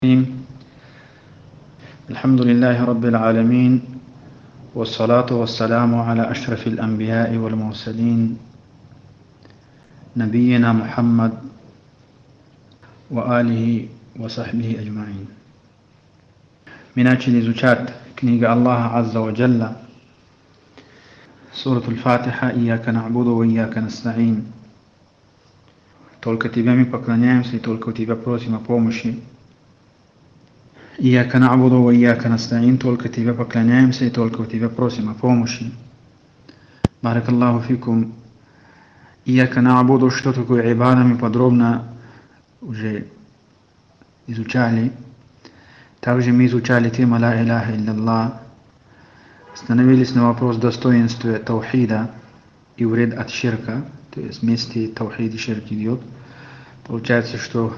الرحيم. الحمد لله رب العالمين، والصلاة والسلام على أشرف الأنبياء والمرسلين نبينا محمد وآله وصحبه أجمعين. من أجل زكاة كنيجة الله عز وجل سورة الفاتحة إياك نعبد وإياك نستعين. Toliko Tebe mi poklanjam se i toliko Tebe prosimo pomoći. إياك نعبد وإياك نستعين. Toliko Tebe poklanjam se i toliko Tebe prosimo pomoći. بارك الله فيكم. إياك نعبد, što такое ibada, mi подробно уже изучали. Также мы изучали тему لا إله إلا الله. Остановились на вопрос достоинства таухида и вред от ширка. То есть вместе таухид и ширк идет. Получается, что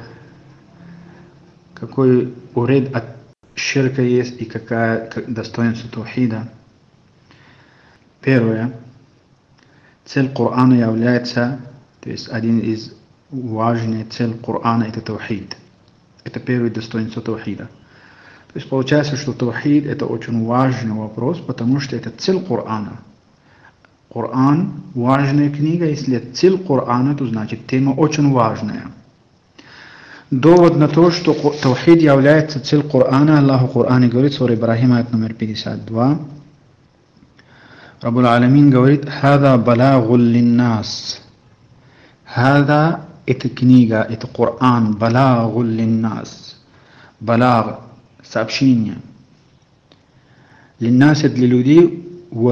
какой вред от ширка есть и какое достоинство таухида. Первое. Цель Корана является, то есть один из важных целей Корана — это таухид. Это первое достоинство таухида. То есть получается, что таухид — это очень важный вопрос, потому что это цель Корана. Коран — важная книга. Если цель Корана, то значит тема очень важная. Довод на то, что таухид является цель Корана, Аллах в Коране говорит, сура Ибрахим, аят номер 52. Раббул Аламин говорит: «Хада балагу линнас». Хада — это книга, это Коран, балагу линнас. Балаг — сообщение. Линнас — для людей,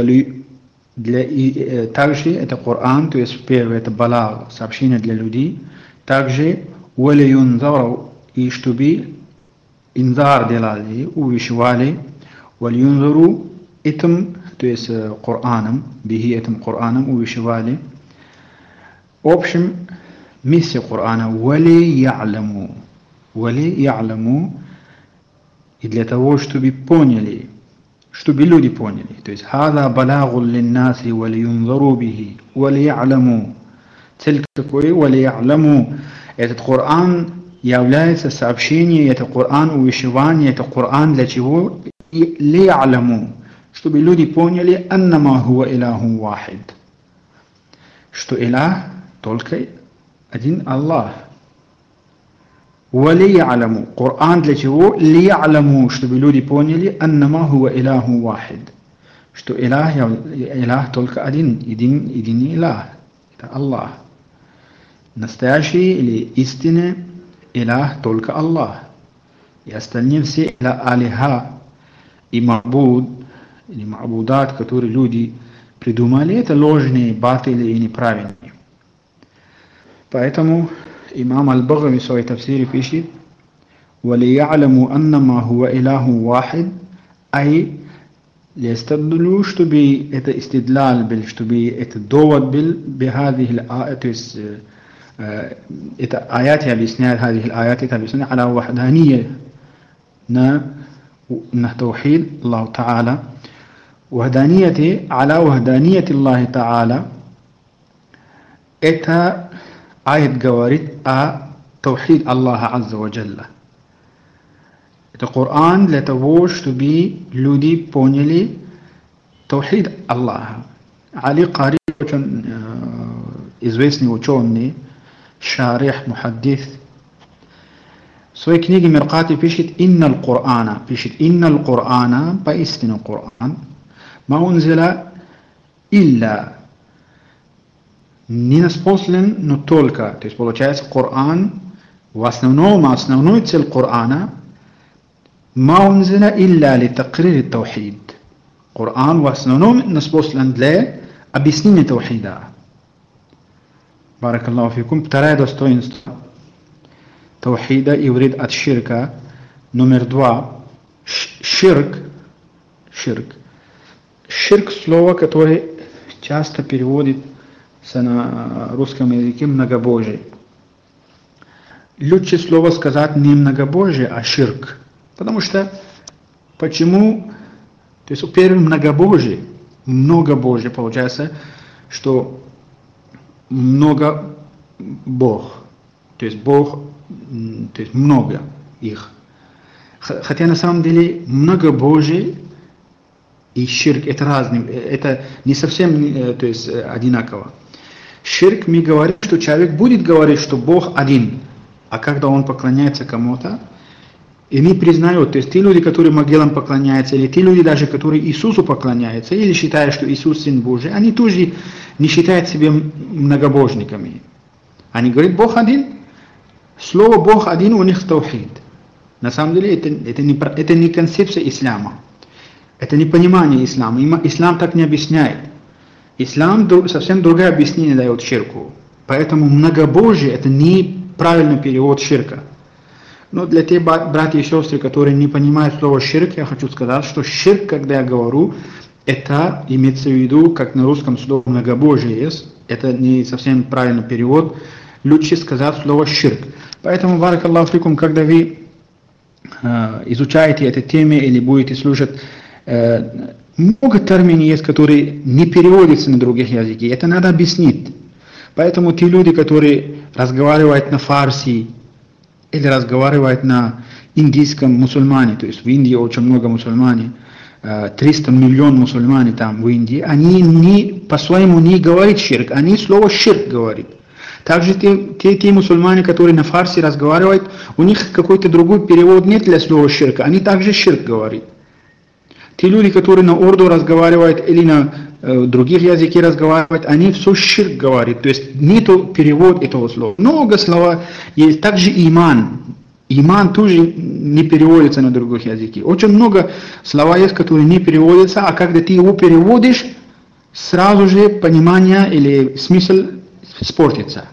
также это Коран, то есть первое — это балаг, сообщение для людей. Также валиюнзару, и чтобы инзар делали, увещевали. Валиюнзару этим, то есть Кораном, бихи этим Кораном увещевали. В общем, миссия Корана вали я'ламу. Вали я'ламу, и для того, чтобы поняли, чтобы люди поняли. То есть хада балагу линнаси вали юнзару бихи вали я'ламу. Цель какой? Вали я'ламу. Этот Коран является сообщением, это Коран увещевание, это Коран для чего? Ли я'ламу. Чтобы люди поняли, аннама хуа илаху вахид, что илах только один Аллах. Вали я'ламу. Коран для чего? Ли я'ламу, чтобы люди поняли, аннама хуа илаху вахид, что илах только один илах, это Аллах. Настоящий или истинный илах только Аллах. И остальные все алиха и мабуд, или ма'будат, которые люди придумали, это ложные, батили и неправильные. Поэтому имам Аль-Багави в своей тафсире пишет: وَلِيَعْلَمُوا أَنَّمَا هُوَ إِلَهٌ وَاحِدٌ, ай листадулю, чтобы это истидлал был, чтобы это довод был, то есть это аяты объясняют, аяты это объясняют аля вахдания, на таухид Аллаху Та'аля. Вахданияти, аля вахданияти Аллахи Та'аля. Это аят говорит о таухид Аллаха Азза ва Джалла. Это Коран для того, чтобы люди поняли таухид Аллаха. Али Кари, очень известный ученый, шарих, мухаддис, в своей книге Миркати пишет: «Инна Корана», пишет: «Инна Корана», поистину Коран, «ма унзила илля», не неспослан, но только. То есть получается, Коран в основной цель Корана «ма унзила илля ли такрир таухид». Коран в основном неспослан для объяснения таухида. Барак Аллаху фикум. Второе достоинство таухида и вред от ширка. Номер 2. Ширк. Ширк — слово, которое часто переводится на русском языке многобожие. Лучше слово сказать не многобожие, а ширк. Потому что, почему? То есть, первое, многобожие, получается, что много Бог. То есть Бог, то есть много их. Хотя на самом деле многобожие и ширк это разные, это не совсем то есть, одинаково. Ширк мы говорим, что человек будет говорить, что Бог один, а когда он поклоняется кому-то, и не признают, то есть те люди, которые могилам поклоняются, или те люди даже, которые Иисусу поклоняются, или считают, что Иисус Сын Божий, они тоже не считают себя многобожниками. Они говорят, Бог один. Слово Бог один у них таухид. На самом деле это не концепция ислама. Это не понимание ислама. Ислам так не объясняет. Ислам совсем другое объяснение дает ширку. Поэтому многобожие это неправильный перевод ширка. Но для тех братьев и сестры, которые не понимают слово ширк, я хочу сказать, что ширк, когда я говорю, это имеется в виду, как на русском слово многобожие есть, это не совсем правильный перевод, лучше сказать слово ширк. Поэтому, баракаллаху фикум, когда вы изучаете эту тему или будете слушать, много терминов есть, которые не переводятся на других языки, это надо объяснить. Поэтому те люди, которые разговаривают на фарси, или разговаривают на индийском мусульмане, то есть в Индии очень много мусульмане, 300 миллионов мусульмане там в Индии, они по-своему не говорят ширк, они слово ширк говорят. Также те мусульмане, которые на фарси разговаривают, у них какой-то другой перевод нет для слова ширка, они также ширк говорят. Те люди, которые на урду разговаривают или на других языках разговаривают, они все ширк говорят, то есть нету перевод этого слова. Много слов есть, также иман. Иман тоже не переводится на других языках. Очень много слов есть, которые не переводятся, а когда ты его переводишь, сразу же понимание или смысл испортится.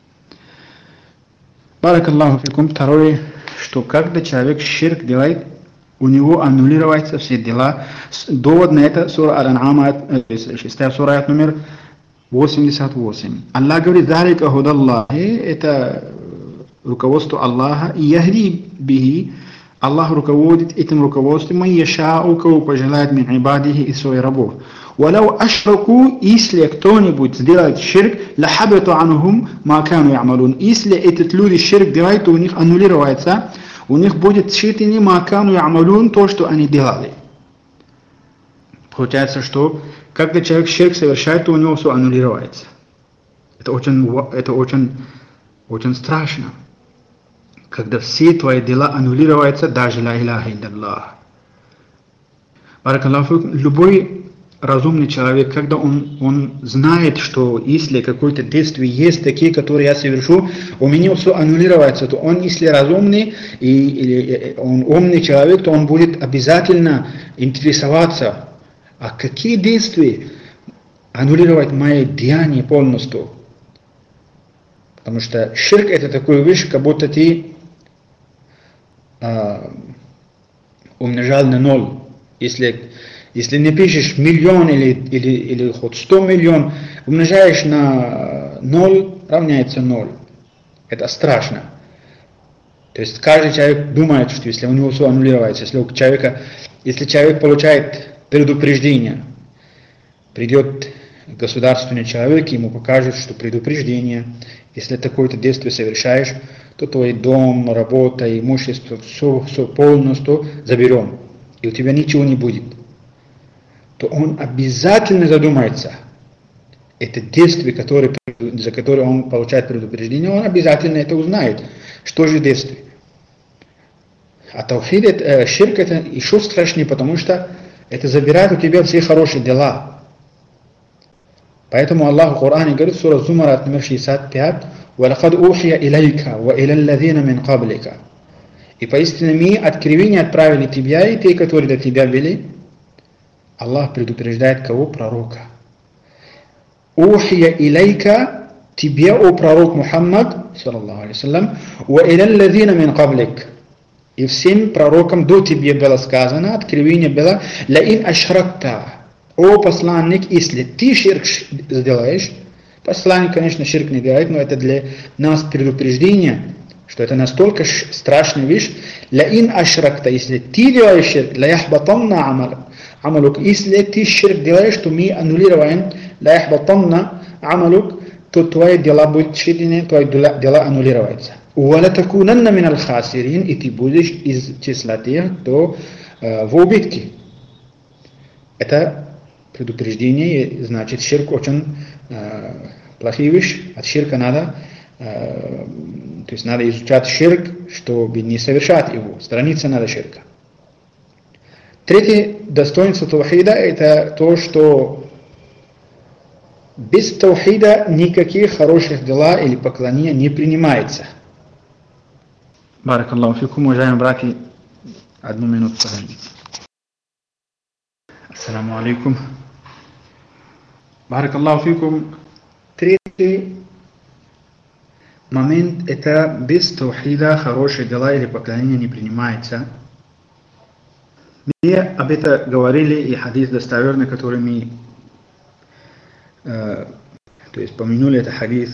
Баракаллаху фикум. Второе, что когда человек ширк делает, у него аннулируются все дела. Довод на это сура Аль-Ан'ам, 6 сура, номер 88. Аллах говорит, «Залика худаллахи» — это руководство Аллаха, и «Яхди бихи» — Аллах руководит этим руководством, «Ман яшау» — кого пожелает мин ибадихи из своих рабов. «Валау ашраку» — если кто-нибудь сделает ширк, «Лахабиту анхум ма кану я'малун» — если этот люди ширк делают, то у них аннулируется, у них будет тщетение макану ямалун, то, что они делали. Получается, что когда человек ширк совершает, то у него все аннулируется. Это очень страшно. Когда все твои дела аннулируются, даже ла иляха илlallah. Баракаллаху фикум. Любой разумный человек, когда он знает, что если какое-то действие есть такие, которые я совершу, у меня все аннулируется, то он, если разумный или он умный человек, то он будет обязательно интересоваться, а какие действия аннулируют мои деяния полностью. Потому что ширк это такая вещь, как будто ты умножал на ноль. Если не пишешь миллион или хоть 100 миллион, умножаешь на 0, равняется 0. Это страшно. То есть каждый человек думает, что если у него все аннулируется, если человек получает предупреждение, придет государственный человек, ему покажет, что предупреждение, если такое-то действие совершаешь, то твой дом, работа, имущество, все полностью заберем, и у тебя ничего не будет. То он обязательно задумается. Это действие, за которое он получает предупреждение, он обязательно это узнает. Что же действие? А таухид, ширк это еще страшнее, потому что это забирает у тебя все хорошие дела. Поэтому Аллах в Коране говорит, сура Зумар, номер 65, وَلَقَدْ أُوحِيَ إِلَيْكَ وَإِلَى الَّذِينَ مِنْ قَبْلِكَ. И поистине мы откровение отправили тебя и те, которые до тебя были. Аллах предупреждает кого? Пророка. «Ухия илайка» тебе, о пророк Мухаммад, саллаллаху алейхи вассалям, «Ва иля аллазина мин каблик». И всем пророкам до тебе было сказано, откровение было, «Ла ин ашракта», о посланник, если ты ширк сделаешь, посланник, конечно, ширк не делает, но это для нас предупреждение, что это настолько страшная вещь, «Ла ин ашракта», если ты делаешь ширк, «Ла яхбатанна амалук», если ты ширк делаешь, то мы аннулируем, «Ла яхбатанна амалук», то твои дела будут тщетны, твои дела аннулируются. وَلَتَكُونَنَّ مِنَ الْخَاسِرِينَ, и ты будешь из числа тех, кто в убытке. Это предупреждение, значит, ширк очень плохие вещи. От ширка надо, то есть надо изучать ширк, чтобы не совершать его, сторониться надо ширка. Третье достоинство таухида — это то, что без таухида никаких хороших дела или поклонения не принимается. Барак Аллаху фикум, уважаемые братья, 1 минуту подождите. Ассаламу алейкум. Барак Аллаху фикум. Третий момент — это без таухида хорошие дела или поклонения не принимается. Мы об этом говорили, и хадис достоверный, который мы то есть помянули, это хадис,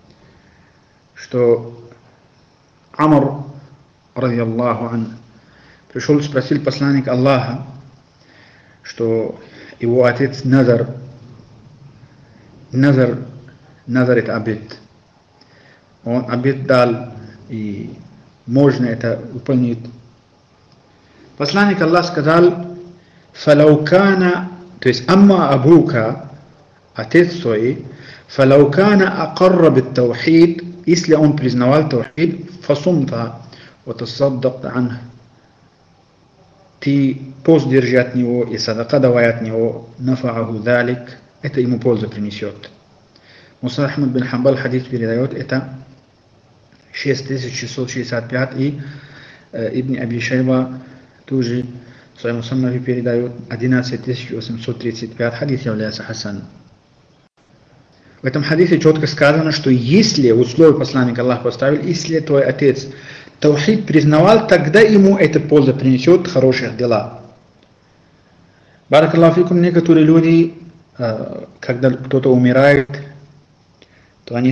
что Амр, ради Аллаху ан, пришел, спросил посланник Аллаха, что его отец Назар это обет. Он обет дал, и можно это выполнить. Посланник Аллаха сказал: «Фалаукана», то есть «Амма абука», отец твой, «Фалаукана акарра бит-таухид», если он признавал таухид, «Фасумта ва тасаддакта анх», ты пост держи от него и садака давай от него, «Нафааху далик», это ему пользу принесет. Муса Ахмад бин Хамбал хадис передает, это 6665, и Ибн Аби Шайба тоже в своем Мусаннафе передает 11835, хадис является хасан. В этом хадисе четко сказано, что если условие посланника Аллаха поставил, если твой отец таухид признавал, тогда ему это польза принесет хороших дела. Барак Аллаху фикум, некоторые люди, когда кто-то умирает, то они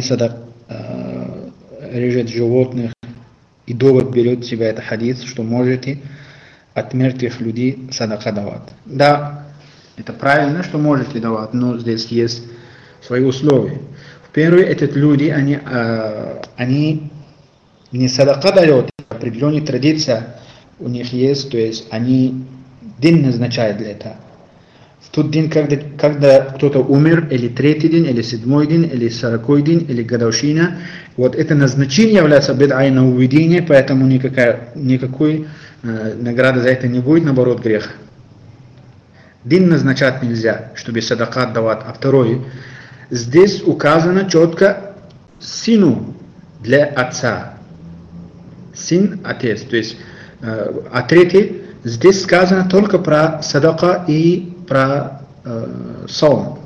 режут животных, и довод берет в себя это хадис, что можете от мертвых людей садака давать. Да, это правильно, что можете давать, но здесь есть свои условия. Первое, эти люди, они не садака дают, определенная традиция у них есть, то есть они день назначают для этого. В тот день, когда кто-то умер, или 3-й день, или 7-й день, или 40-й день, или годовщина, вот это назначение является бид'ай нововведение, поэтому никакой награды за это не будет, наоборот, грех. День назначать нельзя, чтобы садака давать. А второе, здесь указано четко сыну для отца. Сын, отец. То есть, а третье, здесь сказано только про садака и про саум.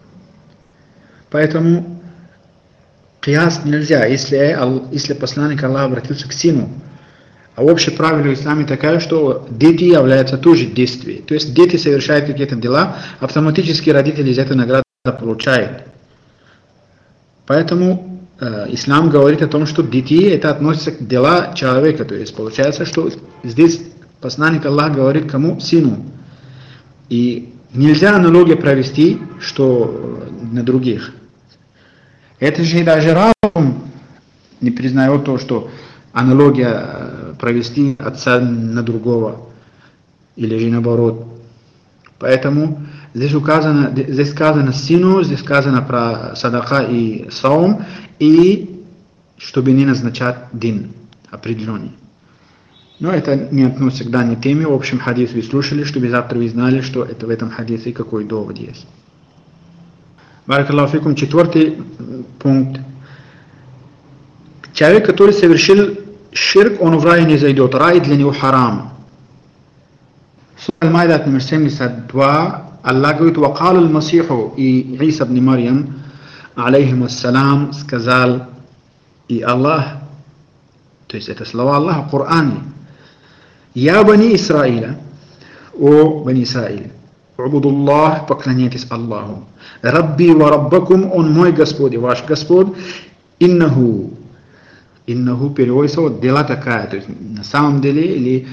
Поэтому кияс нельзя, если посланник Аллаха обратился к сыну. А общее правило в исламе такое, что дети являются тоже действием. То есть дети совершают какие-то дела, автоматически родители из этой награды получают. Поэтому ислам говорит о том, что дети это относится к делам человека. То есть получается, что здесь посланник Аллаха говорит кому? Сыну. И нельзя аналогию провести, что на других. Это же даже разум не признает то, что аналогия провести отца на другого, или же наоборот. Поэтому здесь сказано сыну, здесь сказано про садака и саум, и чтобы не назначать дин определенный. Но это не относится к данной теме. В общем, хадис вы слушали, чтобы завтра вы знали, что это в этом хадисе какой довод есть. Барак Аллаху фикум, 4-й пункт. Человек, который совершил ширк, он в рай не зайдет. Рай для него харам. Сура Аль-Майда номер 72. Аллах говорит: «Вакал аль-Масиху», и Иса ибн Марьям, алейхим ассалам, сказал, и Аллах, то есть это слова Аллаха в Коране: «Я бани Исраиля, о бани Исраиля, убудуллах, поклоняйтесь Аллаху, Рабби ва Раббакум, он мой Господь и ваш Господь, иннаху переводится вот дела такая, то есть на самом деле, или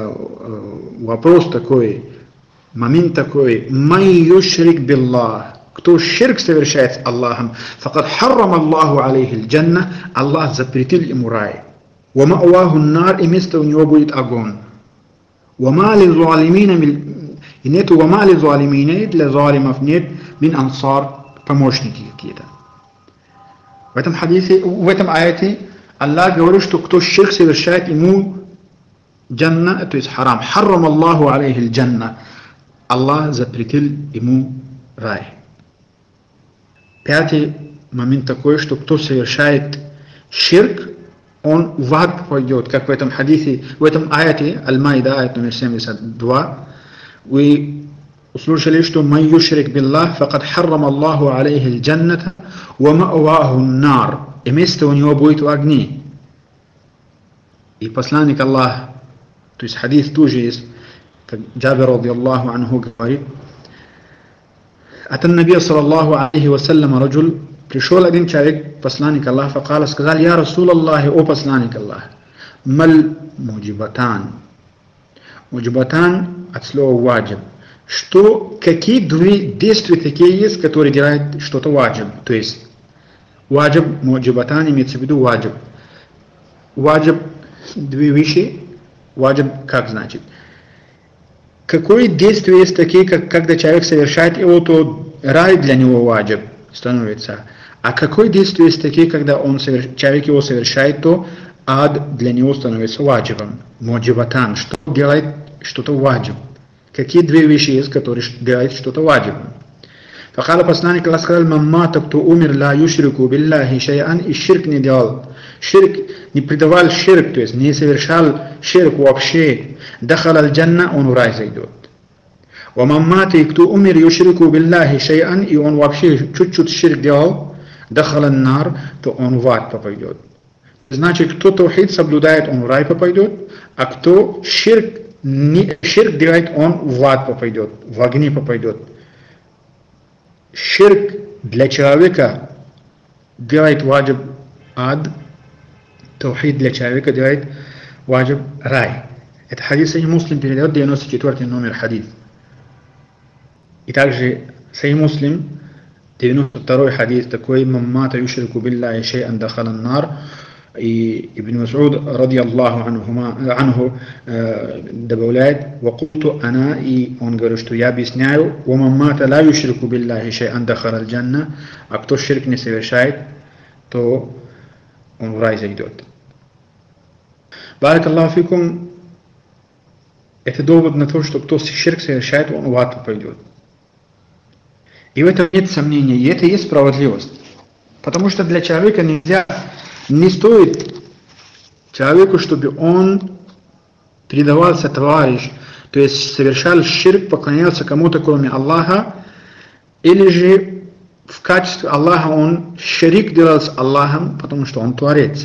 вопрос такой, момент такой, май юшрик биллах, кто ширк совершает с Аллахом, факад харрам Аллаху алейхи джанна, Аллах запретил ему рай. Ва ма'ваху нар, и место у него будет огонь. Ва ма ли залимина, и нету ва ма ли залимина, для залимов нет, мин ансар, помощники какие-то. В этом хадисе, в этом аяте Аллах говорит, что кто ширк совершает, ему джанна, то есть харам. Харрам Аллаху алейхи джанна. Аллах запретил ему рай. Пятый момент такой, что кто совершает ширк, он в ад пойдет, как в этом хадисе, в этом аяте, Аль-Майда, аят номер 72, вы услышали, что «Ман юшрик биллах, факад харрам Аллаху алейхи джанната, ва ма'ваху нар», и место у него будет в огне. И посланник Аллаха, то есть хадис тоже есть, как Джабир радiyallahu анху говорит, «Atan Наби саллаллаху алейхи вассалям раджуль», пришел один человек, посланник Аллаха, факала, сказал: «Я Расул Аллахи, о посланник Аллаха, маль муджибатан». Муджибатан от слова ваджиб. Что, какие две действия такие есть, которые делают что-то ваджиб? То есть, ваджиб, муджибатан имеется в виду ваджиб. Ваджиб, две вещи. Ваджиб, как значит? Какое действие есть такие, как когда человек совершает его, то рай для него ваджиб становится. А какое действие есть такие, когда человек его совершает, то ад для него становится ваджибом. Муджибатан, что делает что-то ваджиб. Какие две вещи есть, которые делают что-то ваджибом? Факала посланник Аллаха сказал: «Маммата, кто умер, ла юшрику биллахи шай'ан», и ширк не делал. Ширк не предавал ширк, то есть не совершал ширк вообще. Дахал аль-джанна, он в рай зайдет. Ва маммата, и кто умер, юшрику биллахи шай'ан, и он вообще чуть-чуть ширк делал, дахал ан-нар, то он в ад попадет. Значит, кто таухид соблюдает, он в рай попадет, а кто ширк делает, он в ад попадет, в огни попадет. Ширк для человека делает ваджиб ад, таухид для человека делает ваджиб рай. Это хадис Сахих Муслим передает, 94 номер хадис. И также Сахих Муслим, 92 хадис такой: «Маммата юшрику биллахи шай'ан дахала ан-нар». И Ибн Мас'уд радiyallahu анху добавляет: «Вакульту ана», и он говорит, что я объясняю: «Ва маммата ла юшрику биллахи шай'ан дахала аль-джанна», а кто ширк не совершает, то он в рай зайдет. Барак Аллаху фикум. Это довод на то, что кто ширк совершает, он в ад пойдет. И в этом нет сомнения, и это и есть справедливость. Потому что для человека не стоит человеку, чтобы он предавался товарищ, то есть совершал ширк, поклонялся кому-то кроме Аллаха, или же в качестве Аллаха он ширик делал с Аллахом, потому что он творец.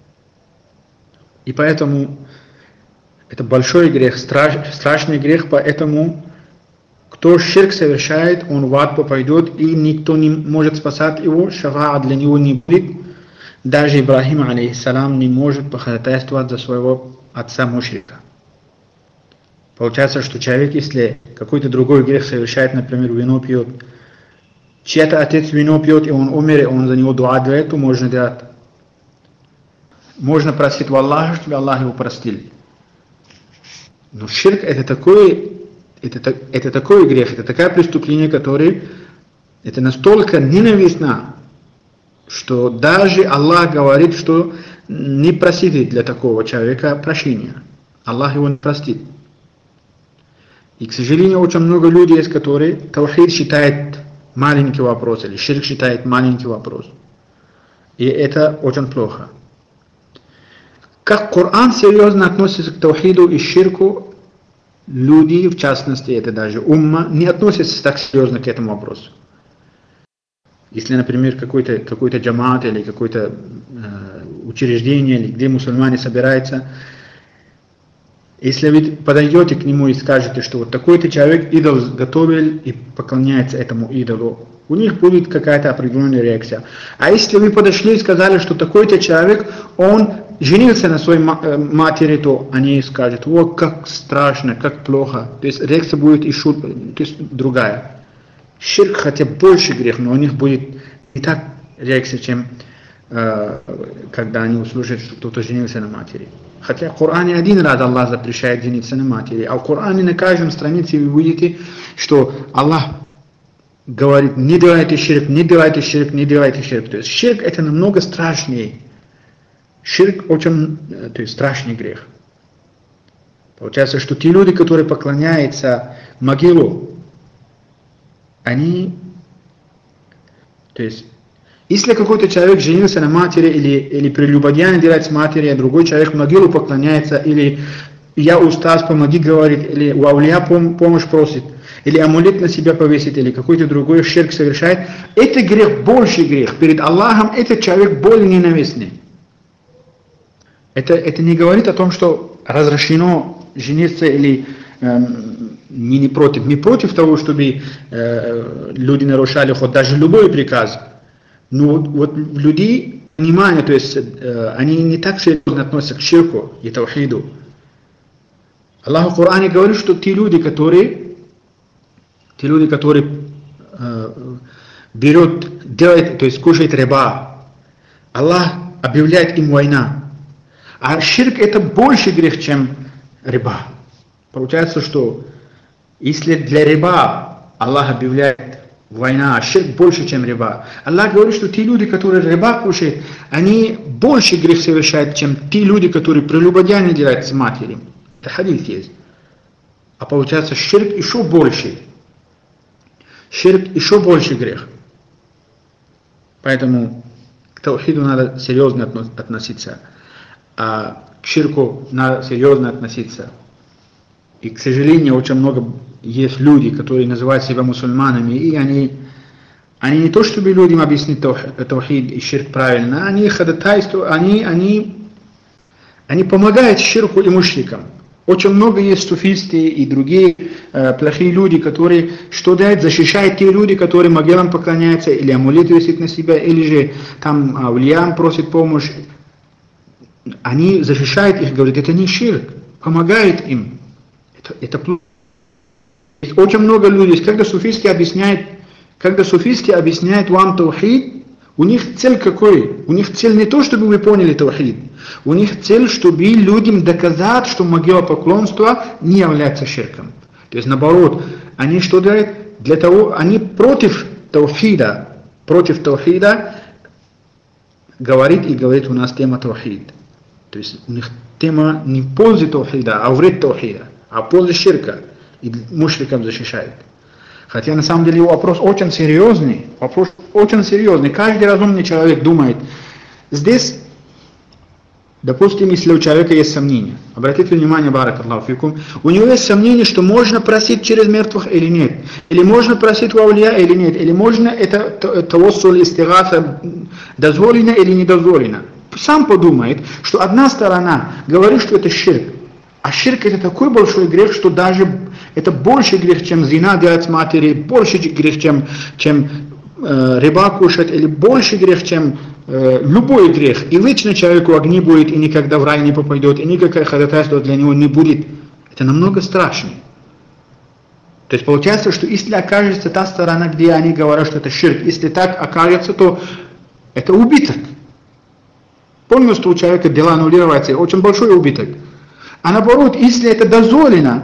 И поэтому это большой грех, страшный грех, поэтому кто ширк совершает, он в ад попадет, и никто не может спасать его, шафаа для него не будет. Даже Ибрахим, алейхиссалам, не может походатайствовать за своего отца мушрика. Получается, что человек, если какой-то другой грех совершает, например, вино пьет, чей-то отец вино пьет, и он умер, и он за него дуа делает, то можно делать. Можно просить у Аллаха, чтобы Аллах его простил. Но ширк это такой грех, это такое преступление, которое это настолько ненавистно, что даже Аллах говорит, что не просите для такого человека прощения. Аллах его не простит. И, к сожалению, очень много людей есть, которые таухид считают маленький вопрос, или ширк считает маленький вопрос. И это очень плохо. Как Коран серьезно относится к таухиду и ширку, люди, в частности, это даже умма, не относятся так серьезно к этому вопросу. Если, например, какой-то джамаат или какое-то учреждение, или где мусульмане собираются, если вы подойдете к нему и скажете, что вот такой-то человек идол готовил и поклоняется этому идолу, у них будет какая-то определенная реакция. А если вы подошли и сказали, что такой-то человек, он женился на своей матери, то они скажут: «О, как страшно, как плохо». То есть реакция будет и другая. Ширк хотя больше грех, но у них будет не так реакция, чем когда они услышат, что кто-то женился на матери. Хотя в Коране один раз Аллах запрещает жениться на матери, а в Коране на каждом странице вы видите, что Аллах говорит, не делайте ширк, не делайте ширк, не делайте ширк. То есть ширк это намного страшнее. Ширк очень страшный грех. Получается, что те люди, которые поклоняются могилу, они, то есть, если какой-то человек женился на матери или прелюбодеяние делает с матерью, а другой человек в могилу поклоняется, или я устаз, помоги, говорит, или у аулия помощь просит, или амулет на себя повесит, или какой-то другой ширк совершает, это грех, больший грех. Перед Аллахом этот человек более ненавистный. Это не говорит о том, что разрешено жениться или не против. Мы против того, чтобы люди нарушали хоть даже любой приказ. Но вот люди, внимание, то есть они не так серьезно относятся к ширку и таухиду. Аллах в Коране говорит, что те люди, которые делают, то есть кушают риба, Аллах объявляет им война. А ширк это больше грех, чем риба. Получается, что если для риба Аллах объявляет война, а ширк больше, чем риба, Аллах говорит, что те люди, которые риба кушают, они больше грех совершают, чем те люди, которые прелюбодеяние делают с матерью. Это хадис есть. А получается, ширк еще больше. Ширк еще больше грех. Поэтому к таухиду надо серьезно относиться. А к ширку надо серьезно относиться. И, к сожалению, очень много есть люди, которые называют себя мусульманами, и они не то, чтобы людям объяснить таухид и ширк правильно, они ходатайствуют, они помогают ширку и мушрикам. Очень много есть суфисты и другие плохие люди, которые что делают, защищают те люди, которые могилам поклоняются, или амулет висит на себя, или же там аулиям просит помощь. Они защищают их, говорят, это не ширк, помогают им. Это плохо. Очень много людей, когда суфисты объясняют вам таухид, у них цель какой? У них цель не то, чтобы вы поняли таухид. У них цель, чтобы людям доказать, что могилопоклонство не является ширком. То есть наоборот, они что делают? Для того, они против таухида говорит у нас тема таухид. То есть у них тема не пользы таухида, а вред таухида, а пользы ширка. И мушриков защищает. Хотя на самом деле вопрос очень серьезный. Каждый разумный человек думает. Здесь, допустим, если у человека есть сомнения, обратите внимание, баракаллаху фикум, у него есть сомнение, что можно просить через мертвых или нет, или можно просить у аулия или нет, или можно это тавассуль истигаса дозволено или не дозволено. Сам подумает, что одна сторона говорит, что это ширк, а ширк это такой большой грех, что даже это больше грех, чем зина делать с матерью, больше грех, чем риба кушать, или больше грех, чем любой грех. И вечно человеку огни будет, и никогда в рай не попадет, и никакое ходатайство для него не будет. Это намного страшнее. То есть получается, что если окажется та сторона, где они говорят, что это ширк, если так окажется, то это убыток. Полностью у человека дела аннулируются, очень большой убыток. А наоборот, если это дозволено,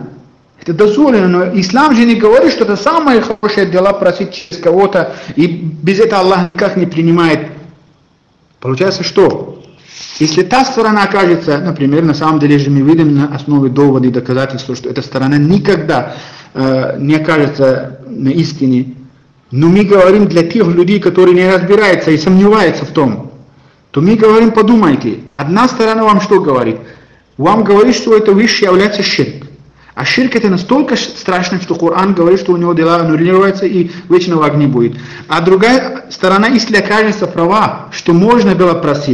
но ислам же не говорит, что это самое хорошее дело просить через кого-то, и без этого Аллах никак не принимает. Получается, что? Если та сторона окажется, например, на самом деле же мы видим на основе довода и доказательства, что эта сторона никогда не окажется на истине, но мы говорим для тех людей, которые не разбираются и сомневаются в том, то мы говорим, подумайте, одна сторона вам что говорит? Вам говорит, что это высшее является ширк. А ширк это настолько страшно, что Коран говорит, что у него дела аннулируются и вечного огня будет. А другая сторона, если окажется права, что можно было просить,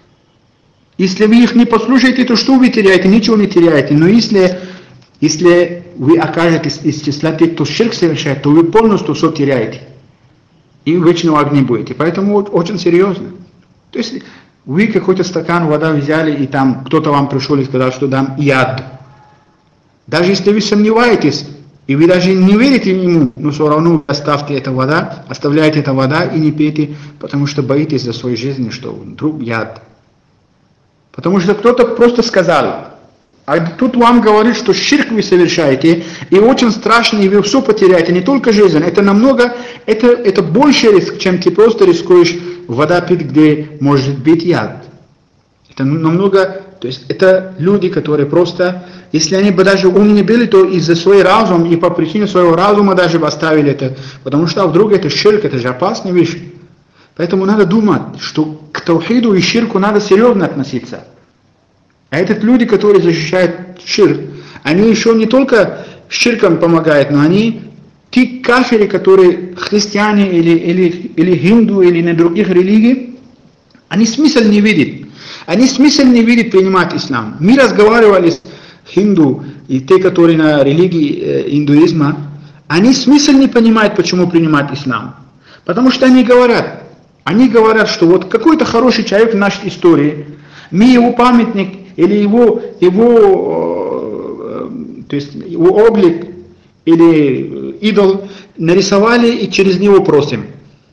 если вы их не послушаете, то что вы теряете? Ничего не теряете. Но если вы окажетесь из числа тех, кто ширк совершает, то вы полностью все теряете. И вечного огня будете. Поэтому очень серьезно. То есть вы какой-то стакан воды взяли, и там кто-то вам пришел и сказал, что дам яд. Даже если вы сомневаетесь, и вы даже не верите ему, но все равно оставляете эта вода и не пейте, потому что боитесь за свою жизнь, что вдруг яд. Потому что кто-то просто сказал, а тут вам говорит, что ширк вы совершаете, и очень страшно, и вы все потеряете, не только жизнь, это намного, это больше риск, чем ты просто рискуешь вода пить, где может быть яд. Это намного, то есть это люди, которые просто, если они бы даже умные были, то из-за своего разума и по причине своего разума даже бы оставили это, потому что вдруг это ширк, это же опасная вещь. Поэтому надо думать, что к таухиду и ширку надо серьезно относиться. А это люди, которые защищают ширк, они еще не только ширкам помогают, но они те кафиры, которые христиане или хинду, или на других религиях, они смысл не видят. Они смысл не видят принимать ислам. Мы разговаривали с хинду и те, которые на религии индуизма, они смысл не понимают, почему принимать ислам. Потому что они говорят, что вот какой-то хороший человек в нашей истории, мы его памятник или его облик или идол нарисовали и через него просим.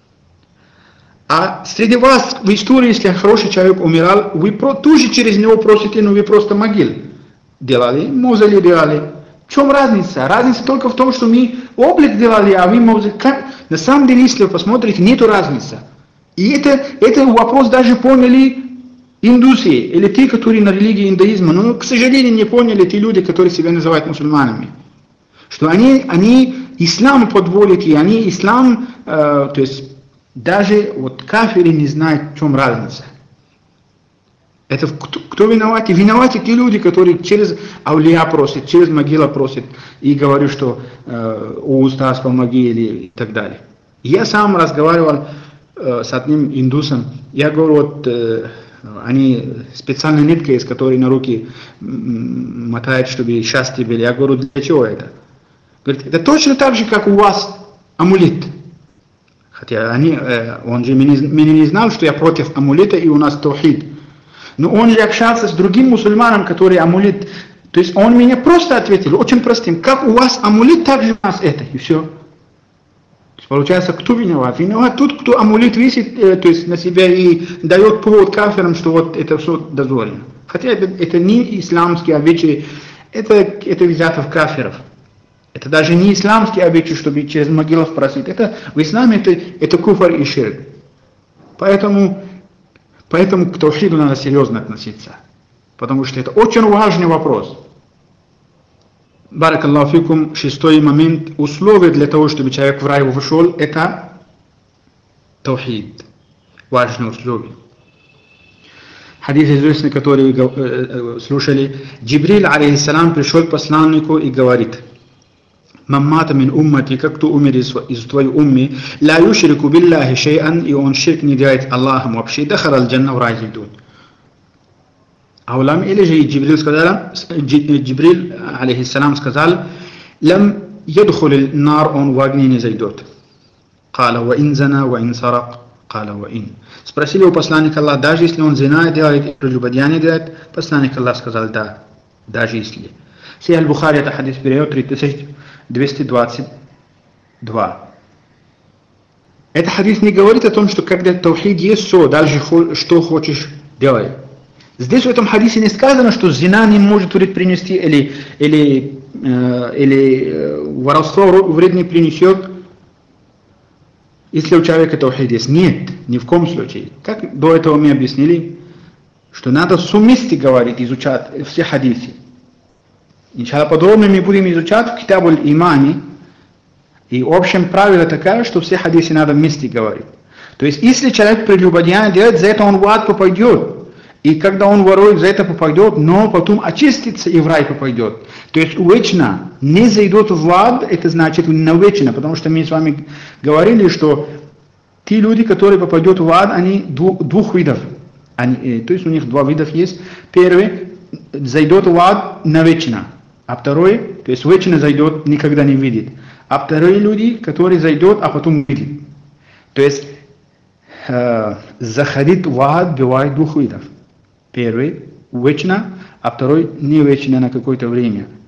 А среди вас в истории, если хороший человек умирал, вы тоже через него просите, но вы просто могил делали, мавзолей делали. В чем разница? Разница только в том, что мы облик делали, а вы мавзолей. На самом деле, если вы посмотрите, нету разницы. И это вопрос даже поняли индусы, или те, которые на религии иудаизма, но, к сожалению, не поняли те люди, которые себя называют мусульманами. Что они ислам подводят, и они ислам, то есть даже вот кафиры не знают, в чем разница. Это кто виноват? Виноваты те люди, которые через аулия просят, через могила просят, и говорят, что о, устаз, помоги, или и так далее. Я сам разговаривал с одним индусом, я говорю, вот они специальной ниткой, из которой на руки мотают, чтобы счастье были. Я говорю, для чего это? Говорит, это точно так же, как у вас амулет. Хотя он же меня не знал, что я против амулета и у нас таухид. Но он же общался с другим мусульманом, который амулет. То есть он мне просто ответил, очень простым, как у вас амулет, так же у нас это, и все. Получается, кто виноват? Виноват тот, кто амулет висит, то есть на себя и дает повод кафирам, что вот это все дозволено. Хотя это не исламские обычаи, это взято в кафиров. Это даже не исламские обычаи, чтобы через могилов просить. Это в исламе это куфр и ширк. Поэтому к таухиду надо серьезно относиться. Потому что это очень важный вопрос. Барак Аллаху фикум, шестой момент, условие для того, чтобы человек в рай вошел, это таухид. Важное условие. Хадис известный, который вы слушали. Джибриль, алейхиссалам, пришел к посланнику и говорит, «Маммата мин уммати, как кто умер из твоей умми, ла юшрику биллахи шей'ан, и он ширк не делает Аллахом вообще, дахарал джанна в рай идут». Аулам или же Джибриль, алейхиссалам, сказал, «Лам ядхуль нар, он в огне не зайдет». «Кала ва ин зана, ва ин сарак». «Кала ва ин». Спросили у посланника Аллаха, даже если он зина делает и прелюбодеяние делает, посланник Аллаха сказал, да, даже если. Сахих аль-Бухари, это хадис перевод 3222. Этот хадис не говорит о том, что когда таухид есть, все, дальше что хочешь делай. Здесь в этом хадисе не сказано, что зина не может вред принести или воровство вред не принесет, если у человека таухид есть. Нет, ни в коем случае. Как до этого мы объяснили, что надо вместе говорить, изучать все хадисы. Иншалла, подробно мы будем изучать в Китабуль Имани. И общем правило такое, что все хадисы надо вместе говорить. То есть, если человек прелюбодеяние делает, за это он в ад попадет. И когда он ворует, за это попадет, но потом очистится и в рай попадет. То есть вечно не зайдут в ад, это значит навечно, потому что мы с вами говорили, что те люди, которые попадут в ад, они двух видов. То есть у них два вида есть. Первый зайдет в ад навечно, а второй, то есть вечно зайдет, никогда не видит. А вторые люди, которые зайдут, а потом видят. То есть заходить в ад бывает двух видов. Первый вечно, а второй не вечно на какое-то время.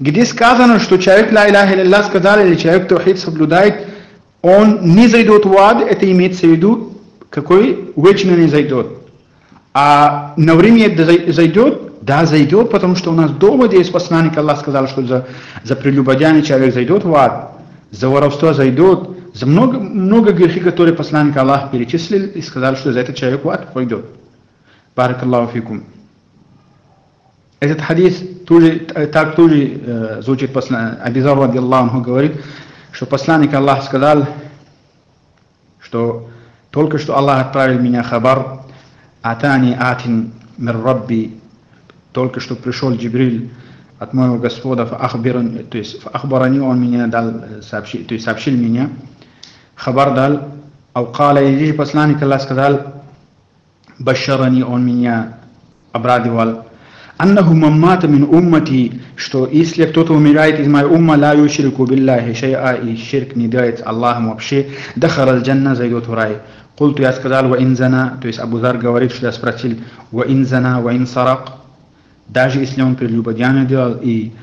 Где сказано, что человек ла иляха илля сказал, или человек таухид соблюдает, он не зайдет в ад, это имеется в виду, какой вечно не зайдет. А на время это зайдет? Да, зайдет, потому что у нас доводы есть, посланник Аллах сказал, что за прелюбодеяние человек зайдет в ад, за воровство зайдет, за много грехов, которые посланник Аллах перечислил и сказал, что за это человек в ад пойдет. Баракаллаху фикум. Этот хадис тоже звучит, Абу Зар радиаллаху анху говорит, что посланник Аллах сказал, что только что Аллах отправил меня хабар, атани атин мир рабби, только что пришел Джибриль от моего Господа, то есть ахбарани, он меня дал, сообщил меня, хабар дал, аукала, или посланник Аллах сказал, башарани, он меня обрадовал, аннаху маммата мин уммати, что если кто-то умирает из моей умма, ла юшрику биллахи шай'a, и ширк не делает Аллахом вообще, дахара аль-джанна, зайдет в рай. Культу, я сказал, ва инзана, то есть Абу Зар говорит, что я спросил, ва инзана, ва инсарак, даже если он прелюбодеяние делал и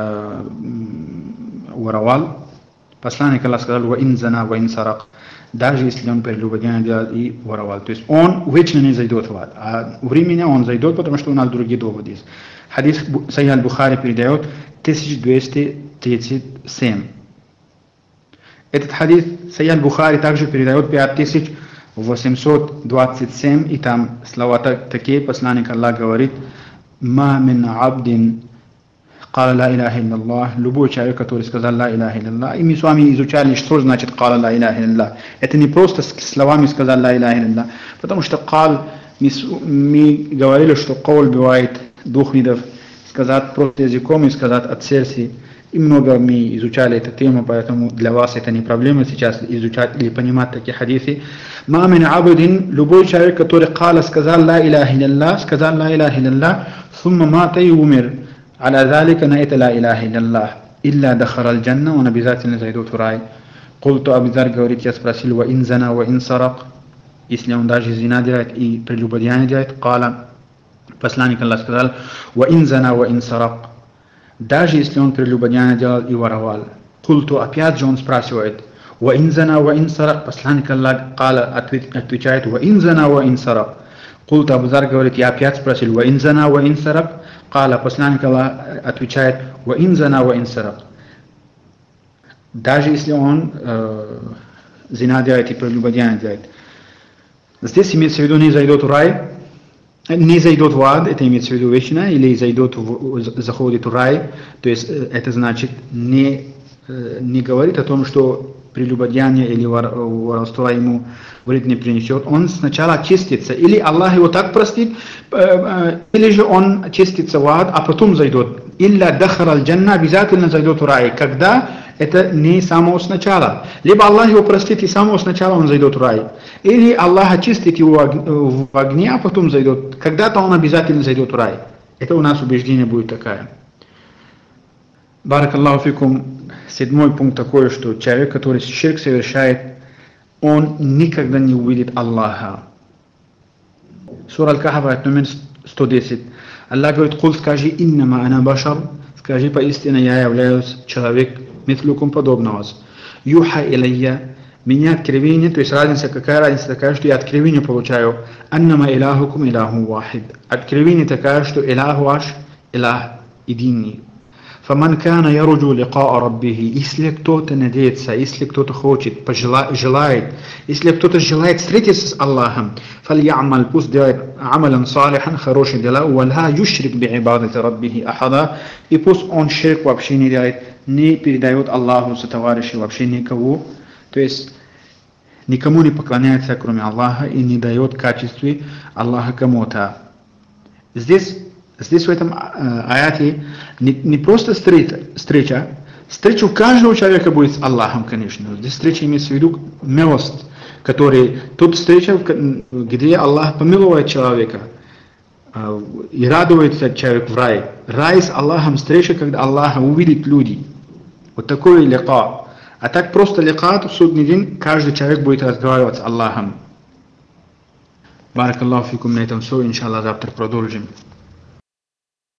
воровал, посланник Аллах сказал, ва инзана, ва инсарак, даже если он прелюбодеяние делал и воровал. То есть он вечно не зайдет в ад, а временно он зайдет, потому что у нас другие доводы есть. Хадис Сахих аль-Бухари передает 1237. Этот хадис Сахих аль-Бухари также передает 5827, и там слова такие, посланник Аллах говорит, «Ма мин абдин قال لا إله إلا الله», любой человек, который сказал ла иляха илlallah, и мы с вами изучали, что значит قال لا إله إلا الله. Это не просто словами сказал ла иляха илlallah, потому что قال, мы говорили, что قول бывает двух видов, сказать просто языком и сказать от сердца, и много мы изучали эту тему, поэтому для вас это не проблема сейчас изучать или понимать такие хадисы. «Ма мин абдин», любой человек, который قال, сказал ла иляха илlallah, сказал ла иляха илlallah, ثم мат и умер, على ذلك на это لا إله إلا الله إلا دخل الجنة, он обязательно зайдет в рай. Культу, Абу Зар говорит, я спросил, ва ин зана, ва ин сарак, если он даже зина делает и прелюбодеяние делает, кала, посланник Аллах сказал, ва ин зана, ва ин сарак, даже если он прелюбодеяние делал и воровал. Культу, опять же он спрашивает, ва ин зана, ва ин сарак, посланник Аллах кала отвечает, ва ин зана, ва ин сарак. Культу, Абу Зар говорит, я опять спросил, ва ин зана, ва ин сарак, Кала, посланник Аллах отвечает, ва ин зана, ва ин сарак. Даже если он зина делает и прелюбодеяние делает. Здесь имеется в виду, не зайдет в рай, не зайдет в ад, это имеется в виду вечно, или заходит в рай, то есть это значит не говорит о том, что прелюбодеяние или воровство ему вред не принесет. Он сначала очистится, или Аллах его так простит, или же он очистится в ад, а потом зайдет. Илля дахар аль-джанна, обязательно зайдет в рай. Когда? Это не с самого сначала. Либо Аллах его простит, и с самого начала он зайдет в рай. Или Аллах очистит его в огне, а потом зайдет. Когда-то он обязательно зайдет в рай. Это у нас убеждение будет такое. Баракаллаху фикум. 7 пункт такой, что человек, который ширк совершает, он никогда не увидит Аллаха. Сура Аль-Кахф, аят номер 110. Аллах говорит, «Кул, скажи, иннама ана башар», скажи, поистине я являюсь человек, мислюкум подобно вас. Юха илайя, меня откровение, то есть разница, какая разница такая, что я откровение получаю. Аннама илахукум илаху вахид. Откровение такая, что илах ваш, илах единый. فمن كان يرجو لقاء ربه, если кто-то надеется, если кто-то хочет, желает, если кто-то желает встретиться с Аллахом, فليعمل, пусть делает амалян салихан, хорошие дела, ولا يشرك بعبادة ربه أحدا, и пусть он ширк вообще не делает, не передает Аллаху сотоварища вообще никого, то есть никому не поклоняется, кроме Аллаха, и не дает качестве Аллаха кому-то. Здесь в этом аяте не просто встреча у каждого человека будет с Аллахом, конечно. Здесь встреча имеется в виду милость, тут встреча, где Аллах помилует человека и радуется человек в рай. Рай с Аллахом, встреча, когда Аллаха увидит люди. Вот такой лика. А так просто лика, в судный день каждый человек будет разговаривать с Аллахом. Баракаллаху фикум, на этом все, иншаллах, завтра продолжим.